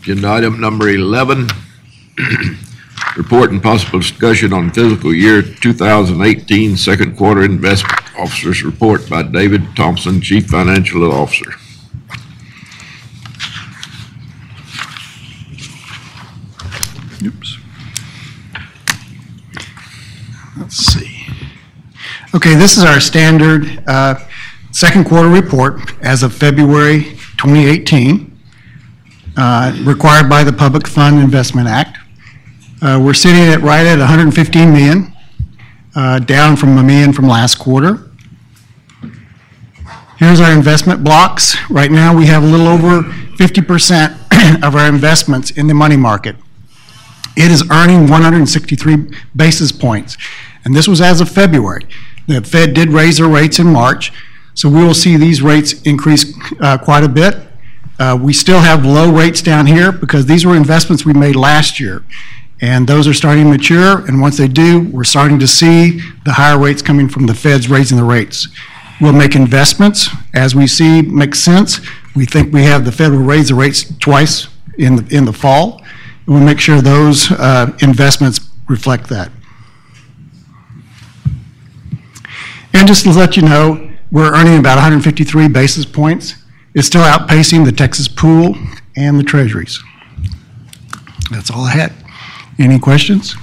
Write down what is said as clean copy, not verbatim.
Agenda item number 11, report and possible discussion on fiscal year 2018 second quarter investment officers report by David Thompson, Chief Financial Officer. Oops. Let's see. Okay, this is our standard second quarter report as of February 2018, required by the Public Fund Investment Act. We're sitting at right at 115 million, down from $1 million from last quarter. Here's our investment blocks. Right now we have a little over 50% of our investments in the money market. It is earning 163 basis points, and this was as of February. The Fed did raise their rates in March, so we will see these rates increase quite a bit. We still have low rates down here because these were investments we made last year, and those are starting to mature, and once they do, we're starting to see the higher rates coming from the Feds raising the rates. We'll make investments as we see makes sense. We think we have the Fed will raise the rates twice in the fall. We'll make sure those investments reflect that. And just to let you know, we're earning about 153 basis points. It's still outpacing the Texas pool and the treasuries. That's all I had. Any questions?